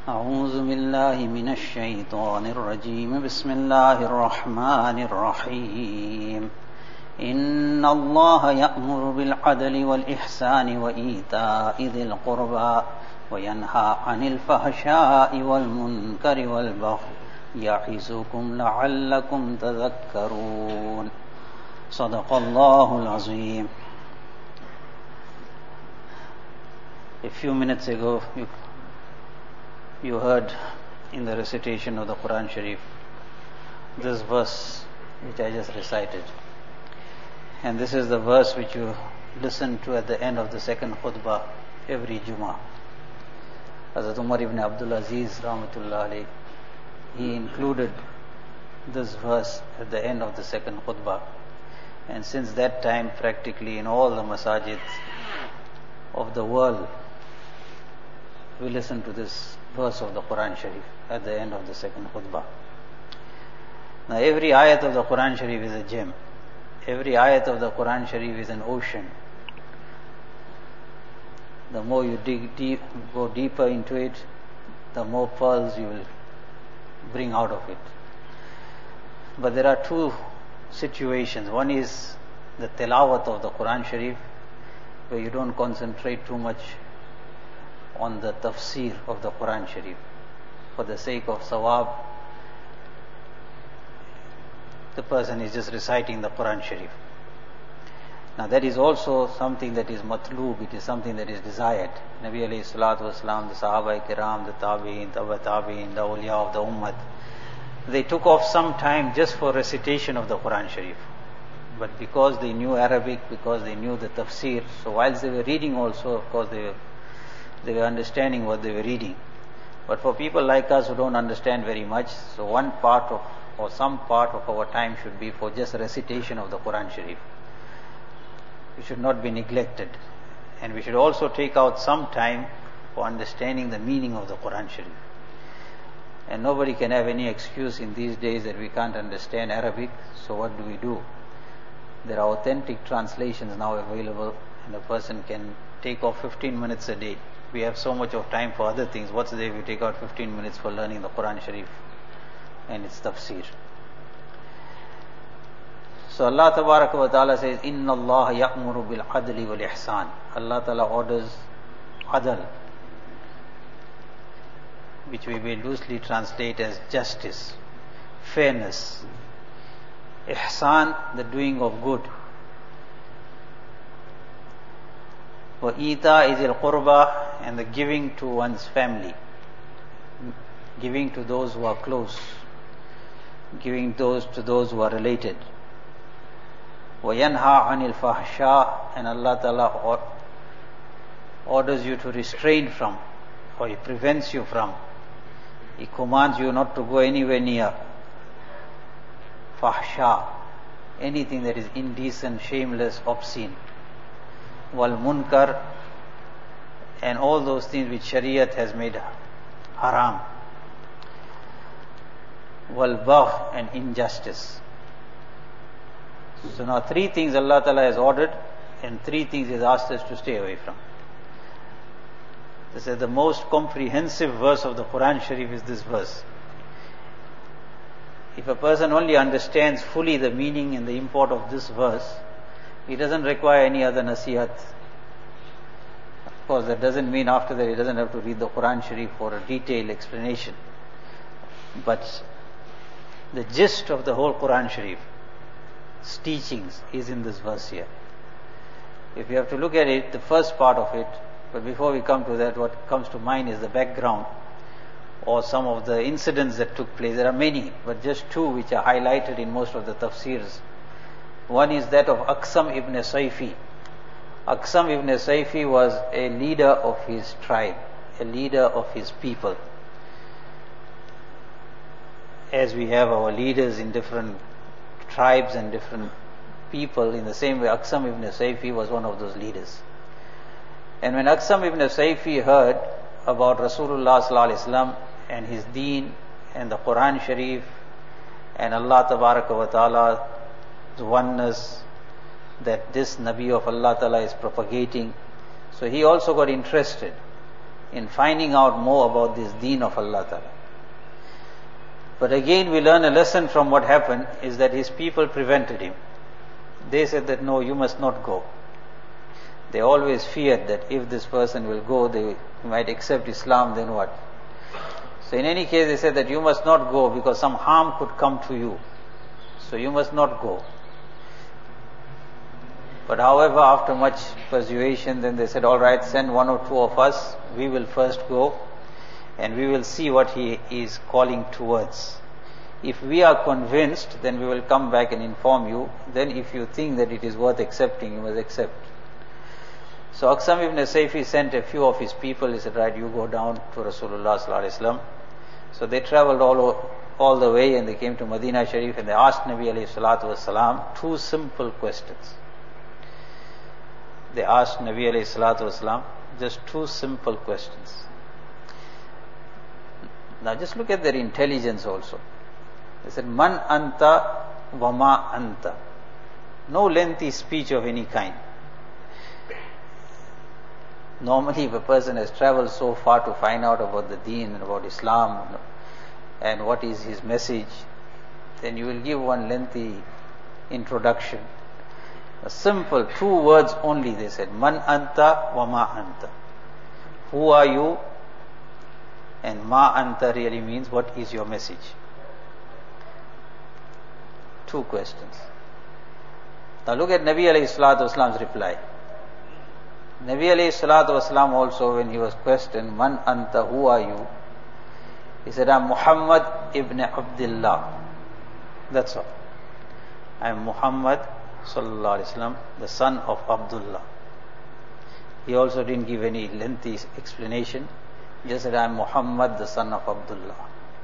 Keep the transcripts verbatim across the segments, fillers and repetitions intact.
أعوذ بالله من الشيطان الرجيم بسم الله الرحمن الرحيم إن الله يأمر بالعدل والإحسان وإيتاء ذي القربى وينهى عن الفحشاء والمنكر والبغي يعظكم لعلكم تذكرون صدق الله العظيم. A few minutes ago you, you heard in the recitation of the Quran Sharif this verse which I just recited, and this is the verse which you listen to at the end of the second khutbah every Jummah. Hazrat Umar ibn Abdul Aziz Rahmatullah alayhi, he included this verse at the end of the second khutbah, and since that time practically in all the masajid of the world we listen to this verse of the Quran Sharif at the end of the second khutbah. Now every ayat of the Quran Sharif is a gem. Every ayat of the Quran Sharif is an ocean. The more you dig deep, go deeper into it, the more pearls you will bring out of it. But there are two situations. One is the tilawat of the Quran Sharif, where you don't concentrate too much on the tafsir of the Quran Sharif. For the sake of sawab, the person is just reciting the Quran Sharif. Now that is also something that is matloob, it is something that is desired. Nabi alayhi salatu wasalam, the Sahaba kiram, the Tabi'in, Taba Tabi'in, the awliya of the Ummah, they took off some time just for recitation of the Quran Sharif. But because they knew Arabic, because they knew the tafsir, so whilst they were reading also, of course they were, they were understanding what they were reading. But for people like us who don't understand very much, so one part of, or some part of our time should be for just recitation of the Quran Sharif. It should not be neglected. And we should also take out some time for understanding the meaning of the Quran Sharif. And nobody can have any excuse in these days that we can't understand Arabic, so what do we do? There are authentic translations now available, and a person can take off fifteen minutes a day. We have so much of time for other things. What's the day we take out fifteen minutes for learning the Quran Sharif and its tafsir? So Allah Tabaraka wa Ta'ala says, Inna Allah ya'muru bil adli wal ihsan. Allah Ta'ala orders adl, which we will loosely translate as justice, fairness. Ihsan, the doing of good. Wa ita is al qurba, and the giving to one's family, giving to those who are close, giving those to those who are related. Wa yanha anil fahsha, and Allah Ta'ala orders you to restrain from, or He prevents you from. He commands you not to go anywhere near fahsha, anything that is indecent, shameless, obscene. Wal munkar, and all those things which Shariat has made haram. Wal bagh, and injustice. So now three things Allah Ta'ala has ordered, and three things He has asked us to stay away from. This is the most comprehensive verse of the Quran Sharif, is this verse. If a person only understands fully the meaning and the import of this verse, he doesn't require any other nasihat. Of course, that doesn't mean after that he doesn't have to read the Quran Sharif for a detailed explanation. But the gist of the whole Quran Sharif, its teachings, is in this verse here. If you have to look at it, the first part of it, but before we come to that, what comes to mind is the background, or some of the incidents that took place. There are many, but just two which are highlighted in most of the tafsirs. One is that of Aqsam ibn Sayfi. Aqsam ibn Sayfi was a leader of his tribe, a leader of his people. As we have our leaders in different tribes and different people, in the same way Aqsam ibn Sayfi was one of those leaders. And when Aqsam ibn Sayfi heard about Rasulullah sallallahu alaihi wasallam and his deen and the Quran Sharif and Allah Tabaraka wa Ta'ala's oneness, that this Nabi of Allah Ta'ala is propagating, so he also got interested. in finding out more about this deen of Allah Ta'ala. But again we learn a lesson from what happened is that his people prevented him. They said that no, you must not go. They always feared that if this person will go, they might accept Islam, then what? So in any case they said that you must not go because some harm could come to you. So you must not go. But however, after much persuasion, then they said, all right, send one or two of us, we will first go and we will see what he is calling towards. If we are convinced, then we will come back and inform you. Then if you think that it is worth accepting, you must accept. So Aqsam ibn Sayfi sent a few of his people. He said, right, you go down to Rasulullah sallallahu alaihi wasallam. So they traveled all, all the way and they came to Medina Sharif and they asked Nabi alayhi salatu wasalam two simple questions. They asked Nabi alayhi salatu wasalam just two simple questions. Now just look at their intelligence also. They said, Man anta wa ma anta. No lengthy speech of any kind. Normally if a person has traveled so far to find out about the deen and about Islam and what is his message, then you will give one lengthy introduction. A simple two words only, they said, Man anta wa ma anta. Who are you? And ma anta really means what is your message? Two questions. Now look at Nabi alayhi salatu wasalam's reply. Nabi alayhi salatu wasalam also, when he was questioned, Man anta, who are you? He said, I am Muhammad ibn Abdullah. That's all. I am Muhammad sallallahu alaihi wasallam, the son of Abdullah. He also didn't give any lengthy explanation. He just said, I am Muhammad, the son of Abdullah.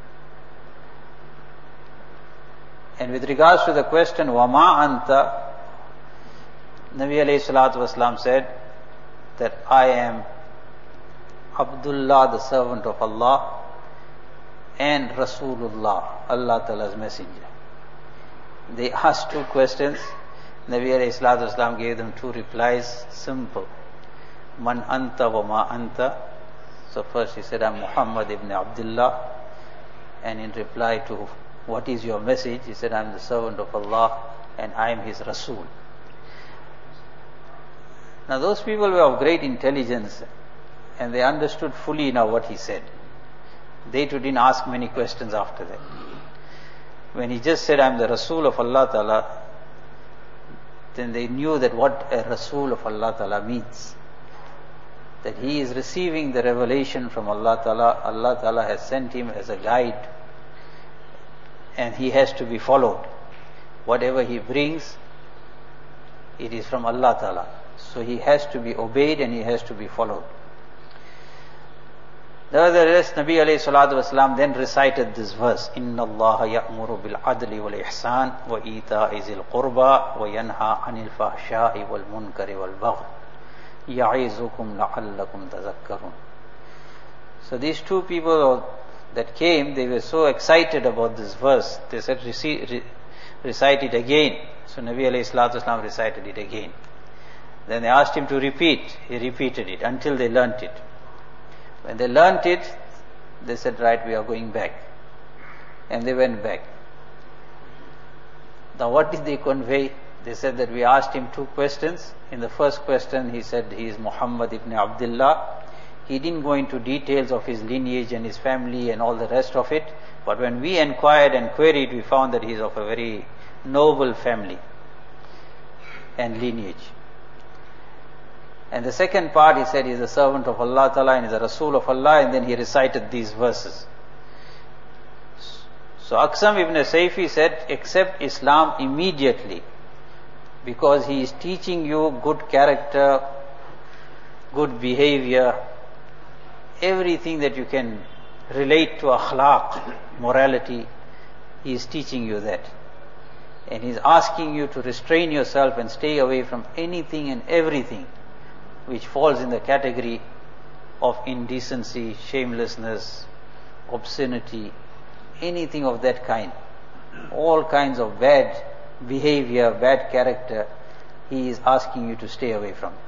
And with regards to the question, Wa ma anta, Nabi alayhi salatu wasalam said that I am Abdullah, the servant of Allah, and Rasulullah, Allah Ta'ala's messenger. They asked two questions. Nabi alayhi salatu wasalam gave them two replies, simple. Man anta wa ma anta. So first he said, I am Muhammad ibn Abdullah. And in reply to what is your message, he said, I am the servant of Allah and I am his Rasul. Now those people were of great intelligence and they understood fully now what he said. They too didn't ask many questions after that. When he just said, I am the Rasul of Allah Ta'ala, then they knew that what a Rasul of Allah Ta'ala means. That he is receiving the revelation from Allah Ta'ala. Allah Ta'ala has sent him as a guide and he has to be followed. Whatever he brings, it is from Allah Ta'ala. So he has to be obeyed and he has to be followed. Nevertheless, Nabi alayhi salatu wasalam then recited this verse, Inna Allaha ya'muru bil adli wal ihsan wa ita'i zil qurba wa yanha anil fahsha'i wal munkari wal baghi ya'izukum la'allakum tazakkarun. So these two people that came, they were so excited about this verse, they said, recite it again. So Nabi alayhi salatu wasalam recited it again. Then they asked him to repeat. He repeated it until they learnt it. When they learnt it, they said, right, we are going back. And they went back. Now what did they convey? They said that we asked him two questions. In the first question, he said he is Muhammad ibn Abdullah. He didn't go into details of his lineage and his family and all the rest of it. But when we inquired and queried, we found that he is of a very noble family and lineage. And the second part, he said he is a servant of Allah Ta'ala and is a Rasul of Allah, and then he recited these verses. So Aqsam ibn Sayfi said, accept Islam immediately, because he is teaching you good character, good behavior, everything that you can relate to akhlaq, morality, he is teaching you that. And he is asking you to restrain yourself and stay away from anything and everything which falls in the category of indecency, shamelessness, obscenity, anything of that kind. All kinds of bad behavior, bad character, he is asking you to stay away from.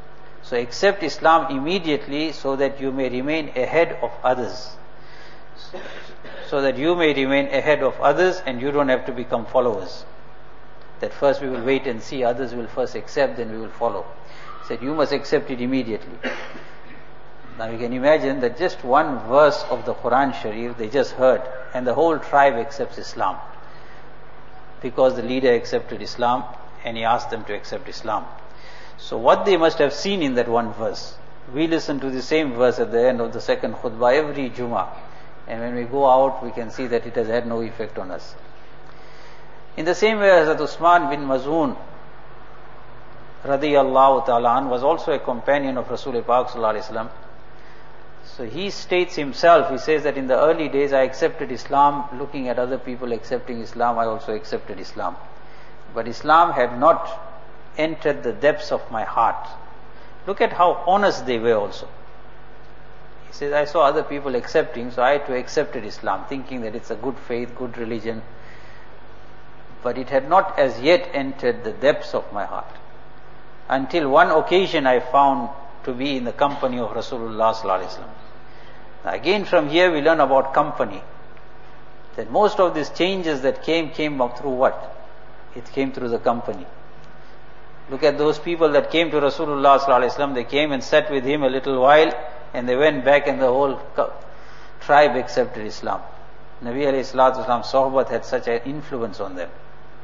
So accept Islam immediately so that you may remain ahead of others. So that you may remain ahead of others and you don't have to become followers. That first we will wait and see, others will first accept, then we will follow. He said, you must accept it immediately. Now you can imagine that just one verse of the Quran Sharif they just heard, and the whole tribe accepts Islam. Because the leader accepted Islam and he asked them to accept Islam. So what they must have seen in that one verse. We listen to the same verse at the end of the second khutbah every Jummah. And when we go out, we can see that it has had no effect on us. In the same way, Hazrat Usman bin Mazun radiyallahu ta'ala an was also a companion of Rasulullah Pak sallallahu alaihi wasallam. So he states himself, he says that in the early days I accepted Islam, looking at other people accepting Islam, I also accepted Islam. But Islam had not entered the depths of my heart. Look at how honest they were also. He says, I saw other people accepting, so I too accepted Islam, thinking that it's a good faith, good religion. But it had not as yet entered the depths of my heart. Until one occasion I found to be in the company of Rasulullah sallallahu alaihi wasallam. Again from here we learn about company. That most of these changes that came, came up through what? It came through the company. Look at those people that came to Rasulullah sallallahu alaihi wasallam. They came and sat with him a little while and they went back and the whole tribe accepted Islam. Nabi alayhi salatu wasalam, sohbat had such an influence on them.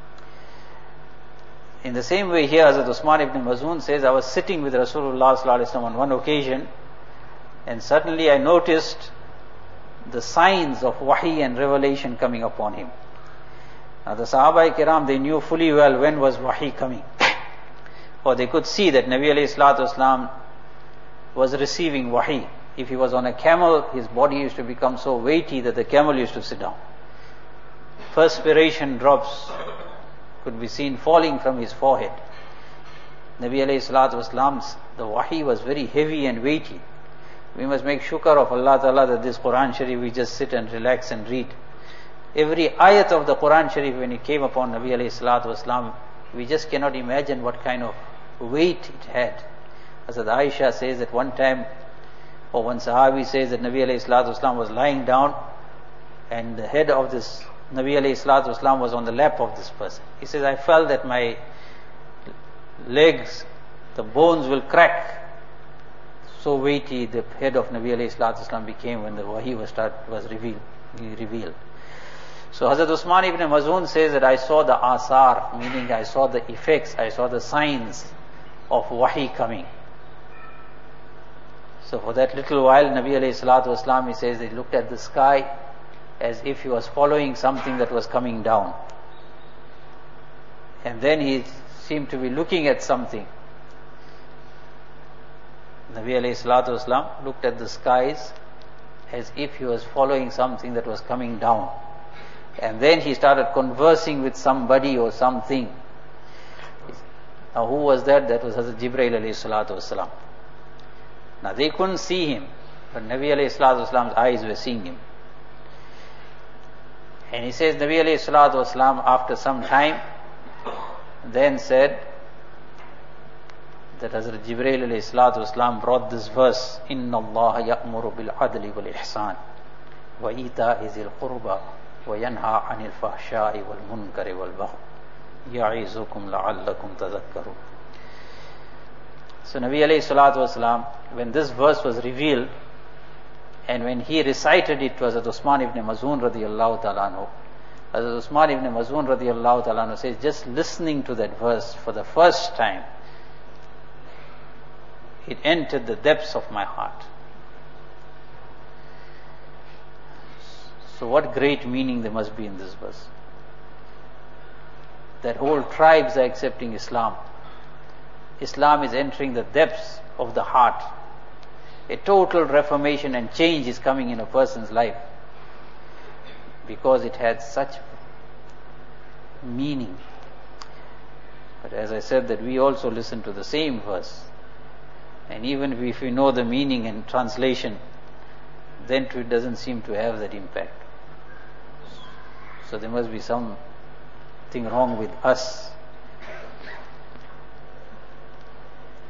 In the same way here, Hazrat Usman ibn Mazun says, I was sitting with Rasulullah sallallahu alaihi wasallam on one occasion and suddenly I noticed the signs of wahi and revelation coming upon him. Now the Sahaba Kiram, they knew fully well when was wahi coming. Or they could see that Nabi alayhi salatu wasalam was receiving wahi. If he was on a camel, his body used to become so weighty that the camel used to sit down. Perspiration drops could be seen falling from his forehead. Nabi alayhi salatu wasalam's, the wahi was very heavy and weighty. We must make shukr of Allah Ta'ala that this Quran Sharif we just sit and relax and read. Every ayat of the Quran Sharif when it came upon Nabi alayhi salatu wasalam, we just cannot imagine what kind of weight it had. Hazrat Aisha says that one time, or one Sahabi says that Nabi alayhi salatu wasalam was lying down and the head of this Nabi alayhi salatu wasalam was on the lap of this person. He says, I felt that my legs, the bones will crack. So weighty the head of Nabi alayhi salatu wasalam became when the wahi was, start, was revealed, revealed. So Hazrat Usman ibn Mazun says that I saw the asar, meaning I saw the effects, I saw the signs of wahi coming. So for that little while, Nabi alayhi salatu wasalam, he says, he looked at the sky as if he was following something that was coming down. And then he seemed to be looking at something. Nabi alayhi salatu wasalam looked at the skies as if he was following something that was coming down. And then he started conversing with somebody or something. Now who was that? That was Hazrat Jibreel alayhi salatu wasalam. Now they couldn't see him, but Nabi alayhi salatu wasalam's eyes were seeing him. And he says, Nabi alayhi salatu wasalam after some time then said that Hazrat Jibreel alayhi salatu wasalam brought this verse, Inna Allah ya'muru bil adli wal ihsan wa ita'i zil qurba wa yanha anil fahsha'i wal munkari wal baghi ya'izukum la'allakum tadhakkarun. So Nabi alayhi salatu wasalam, when this verse was revealed and when he recited it to Hazrat Usman ibn Mazun radiyallahu ta'ala anhu, Hazrat Usman ibn Mazun radiyallahu ta'ala anhu says, just listening to that verse for the first time, it entered the depths of my heart. So what great meaning there must be in this verse. That whole tribes are accepting Islam. Islam is entering the depths of the heart. A total reformation and change is coming in a person's life because it had such meaning. But as I said, that we also listen to the same verse, and even if we know the meaning and translation, then it doesn't seem to have that impact. So there must be something wrong with us.